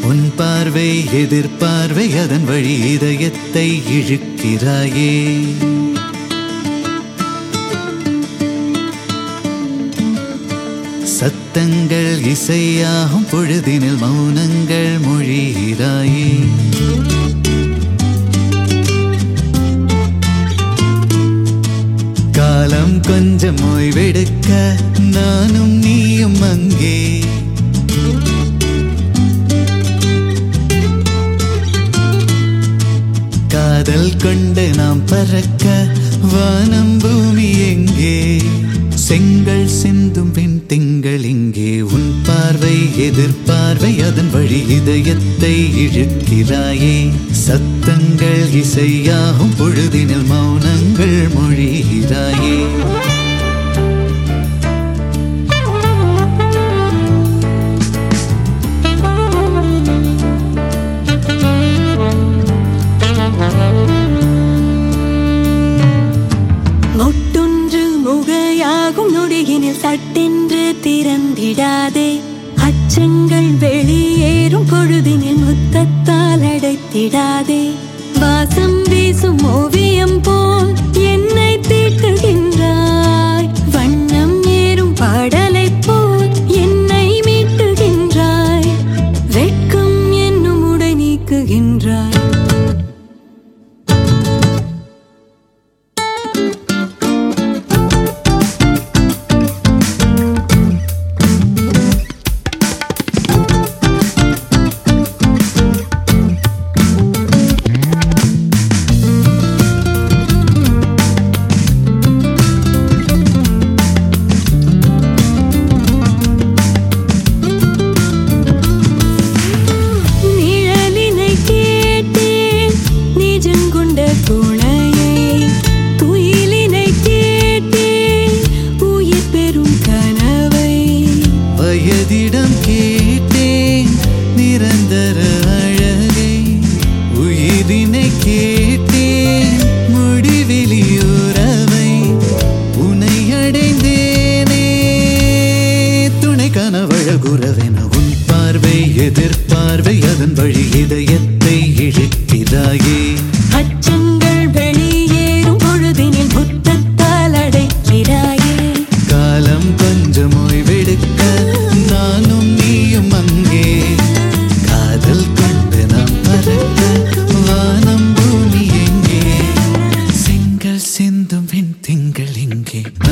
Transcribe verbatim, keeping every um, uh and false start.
உன் பார்வை எதிர்பார்வை அதன் வழி இதயத்தை இழுக்கிறாயே. சத்தங்கள் இசையாகும் பொழுதினில் மௌனங்கள் மொழிகிறாயே. காலம் கொஞ்சம் ஓய்வெடுக்க நானும் நீயும் அங்கே. காதல் கொண்டு நாம் பறக்க வானம் பூமி எங்கே. செங்கல் சிந்தும் பெண் திங்கள் இங்கே. உன் பார்வை எதிர்பார்வை அதன் வழி இதயத்தை இழுக்கிறாயே. சத்தங்கள் இசையாகும் பொழுதினில் மௌனங்கள் மொழிகிறாயே. நொடியினில் சட்டென்று திறந்திடாதே. அச்சங்கள் வெளியேறும் பொழுதினில் முத்தத்தால் அடைத்திடாதே. வாசம் வீசும் ஓவியம் போல் என்னை தீட்டுகின்றாய். வண்ணம் ஏறும் பாடலை போல் என்னை மீட்டுகின்றாய். வெட்கம் என்னும் உடை நீக்குகின்றாய். வயதிடம் கேட்டேன் நிரந்தர அழகை. உயிரினை கேட்டேன் முடிவெளியுறவை. உன்னை அடைந்தேனே துணை கனவழகுறவென. உன் பார்வை எதிர்பார்வை அதன் வழி இதயத்தை இழுக்கிறாயே. அச்சங்கள் வெளியேறும் பொழுதினில் முத்தத்தால் அடைக்கிறாயே. காலம் கொஞ்சம் ஓய்வெடுக்க நானும் நீயும் அங்கே. காதல் கொண்டு நாம் பறக்க வானம் பூமி எங்கே. செங்கல் சிந்தும் வெண் திங்கள் இங்கே.